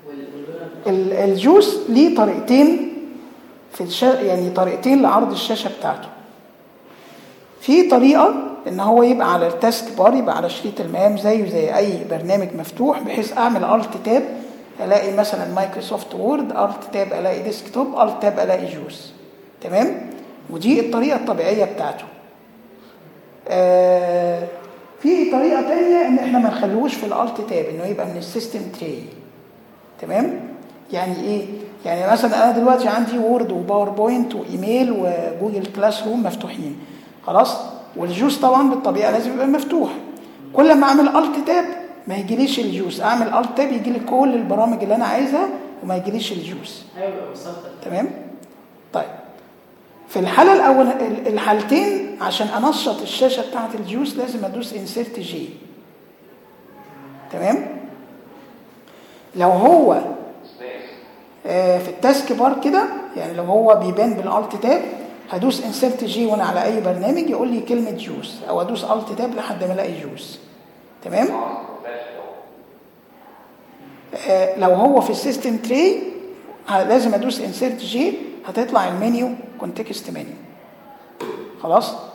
الجوس ليه طريقتين يعني طريقتين لعرض الشاشه بتاعته. في طريقه ان هو يبقى على التاسك بار، يبقى على شريط المهام زيه زي اي برنامج مفتوح، بحيث اعمل الت تاب الاقي مثلا مايكروسوفت وورد، الت تاب الاقي ديسكتوب، الت تاب الاقي جوس. تمام؟ ودي الطريقه الطبيعيه بتاعته. في طريقه تانية ان احنا ما نخلوش في الالت تاب، انه يبقى من السيستم تري. تمام؟ يعني ايه؟ يعني مثلا انا دلوقتي عندي وورد وباوربوينت وايميل وجوجل كلاس روم مفتوحين، خلاص؟ والجوس طبعا بالطبيعه لازم يبقى مفتوح. كل ما اعمل الت تاب ما يجيليش الجوس، اعمل الت تاب يجي لي كل البرامج اللي انا عايزها وما يجيليش الجوس. تمام؟ طيب في الحاله الاول، الحالتين عشان انشط الشاشه بتاعه الجوس لازم ادوس انسيرت جي. تمام؟ لو هو في التاسك بار كده، يعني لو هو بيبان بالالت تاب، هدوس انسيرت جي وانا على اي برنامج يقول لي كلمه جوس، او ادوس الت تاب لحد ما الاقي جوس. تمام؟ لو هو في السيستم تري لازم ادوس انسيرت جي، هتطلع المنيو كونتكست منيو. خلاص؟